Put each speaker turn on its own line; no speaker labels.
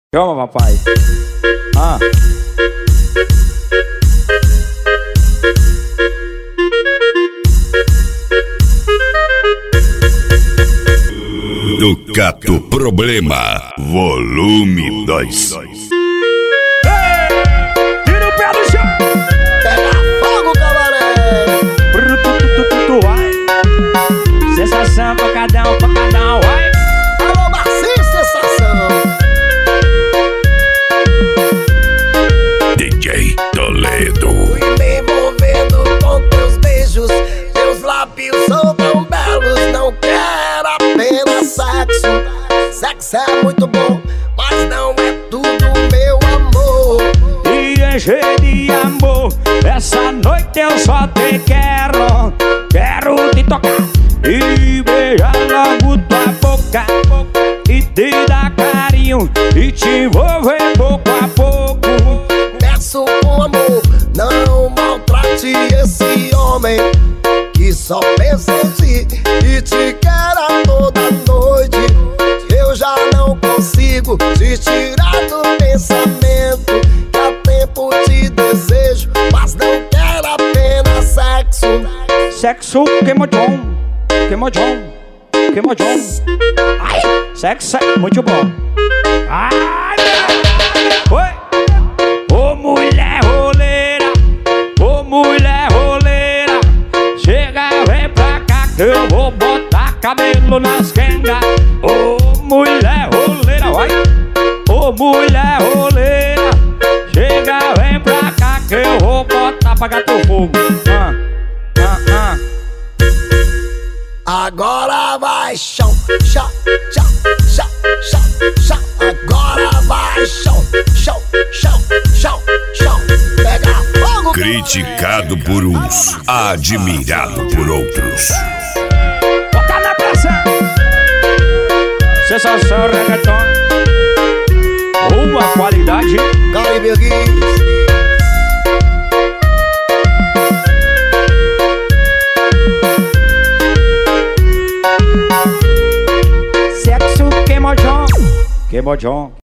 Chama, papai.
Ducato Problema, volume 2.
Tira o pé do chão.
Pega fogo, cabaré.
Vai. Sensação pancadão, vai.
Alô, Marcinho, sensação.
DJ Toledo.
Fui me envolvendo com teus beijos. Teus lábios são tão belos. Não quero apenas sexo. Sexo é muito bom, mas não é tudo, meu amor.
E encher de amor, essa noite eu só te quero. Quero te tocar e beijar logo tua boca, e te dar carinho e te envolver pouco a pouco.
Peço com amor, não maltrate esse homem que só pensa em ti e te quer a toda noite. Eu já não consigo te tirar do pensamento, que há tempo te desejo, mas não quero apenas sexo.
Sexo queimodão, queimodão, queimodão. Ai, sexo é muito bom. Ai, oi. Ô mulher roleira, ô mulher roleira, chega, vem pra cá que eu vou botar cabelo nas quengas. Ô mulher roleira, vai. Ô mulher roleira, chega, vem pra cá que eu vou botar pra gato fogo.
Agora vai chão, chão, chão, chão, chão, chão. Agora vai chão, chão, chão, chão, chão. Pega fogo.
Criticado por uns, admirado por outros.
Bota na pressão. Sensação reggaeton, uma qualidade.
Caribe Guiz.
Sexo queimodão, queimodão.